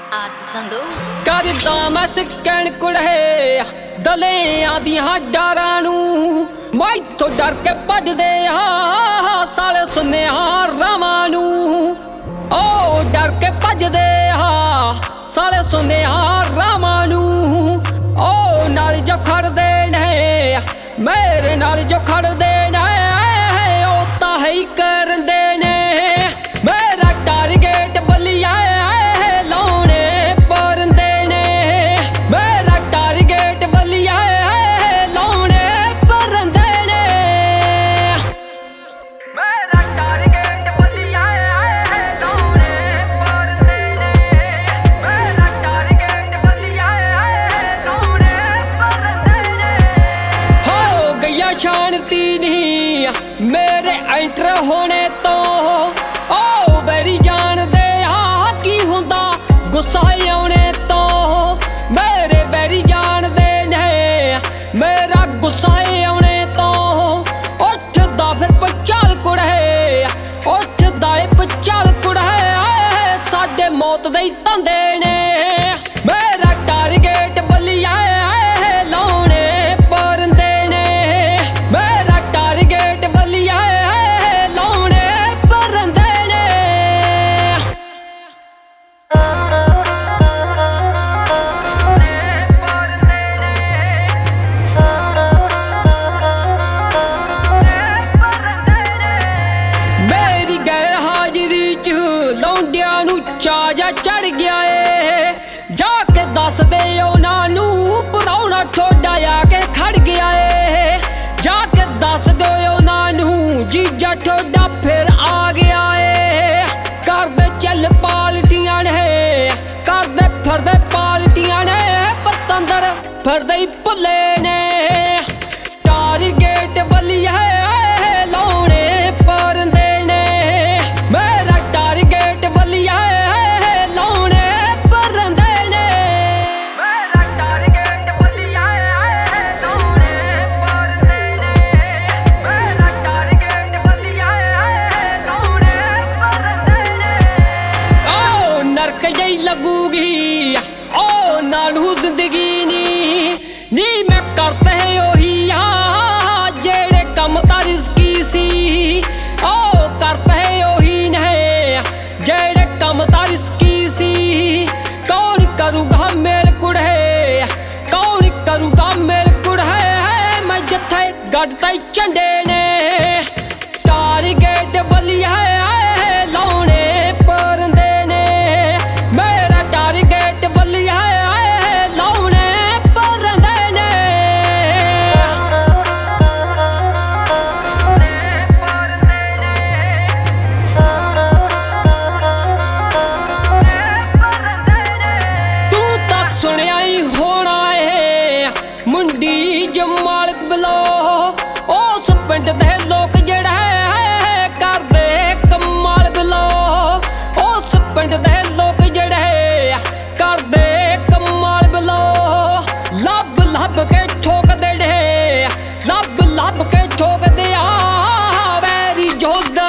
करदा मैं सिक्कण कुड़े दलियां दियां डारां नूं मैथों डर के भजदे साले सुने रावां नूं ओ डर के भजदे साले सुने रावां नूं ओ नाल जो खड़दे ने मेरे नाल जो खड़दे ने ओ तां ही करदे ने मेरा टारगेट बलिया शांति नहीं मेरे एंटर होने तो ओ बेरी जान दे की हुंदा गुस्सा आने तो मेरे बेरी जान दे ने मेरा गुस्सा आने तो उठदा फिर पचाल कुड़े उठदा पचाल कुड़े साडे मौत दे तंदे ने मेरा टारगेट बलिया चाजा चढ़ गया है जाके दस दे उन्होंने पुराना ठोडा आके खड़ गया है जाके दस दो उन्होंने जीजा ठोडा फिर आ गया है कर दे चल पार्टियां ने कर दे फिर दे पार्टियां ने पतंदर फिर दे भुले ने टारगेट बलिया लाने पर देने मेरा टारगेट बलिया लगूगी ओ नानू जिंदगी नी मैं करते है ओही जेड़े कम ता रिस्की सी ओ करते है ओही ने जेड़े कम ता रिस्की सी कौन करूगा मेल कुड़े कौन करूगा मेल कुड़े मैं जथे गढ़ते झंडे ने टारगेट बलिया लाने पर देने मेरा टारगेट बलिया लाने पर देने तू तक सुनिया ही होना है मुंडी जमाल बलो उस पिंड दे लोग जेड़ा करदे कमाल बलो उस पिंड दे लोग जेड़े करदे कमाल बलो लब लब के ठोक दे लब लब के ठोक दे वैरी जोदा